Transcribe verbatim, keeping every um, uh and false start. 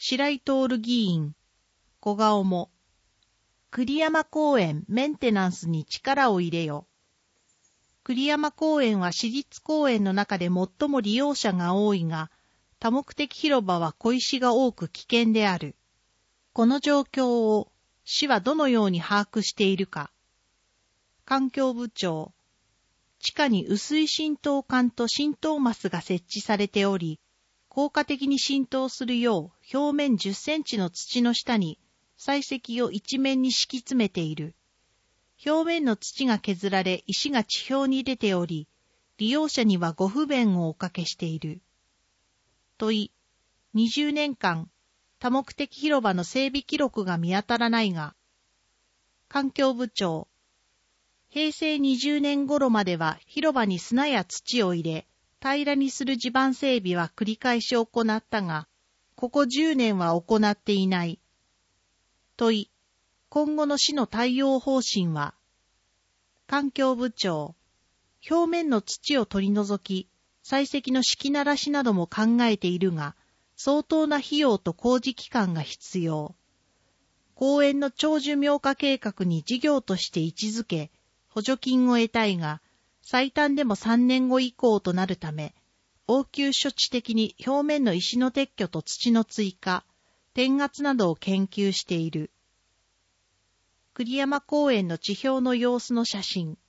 白井徹議員、小顔も、栗山公園メンテナンスに力を入れよ。栗山公園は市立公園の中で最も利用者が多いが、多目的広場は小石が多く危険である。この状況を市はどのように把握しているか。環境部長、地下に雨水浸透管と浸透マスが設置されており、効果的に浸透するよう表面じゅっセンチの土の下に砕石を一面に敷き詰めている。表面の土が削られ石が地表に出ており、利用者にはご不便をおかけしている。問い、にじゅうねんかん、多目的広場の整備記録が見当たらないが、環境部長、へいせいにじゅうねん頃までは広場に砂や土を入れ、平らにする地盤整備は繰り返し行ったが、ここじゅうねんは行っていない。問い、今後の市の対応方針は、環境部長、表面の土を取り除き、砕石の敷きならしなども考えているが、相当な費用と工事期間が必要。公園の長寿命化計画に事業として位置づけ、補助金を得たいが、最短でもさんねんご以降となるため、応急処置的に表面の石の撤去と土の追加、転圧などを研究している。栗山公園の地表の様子の写真。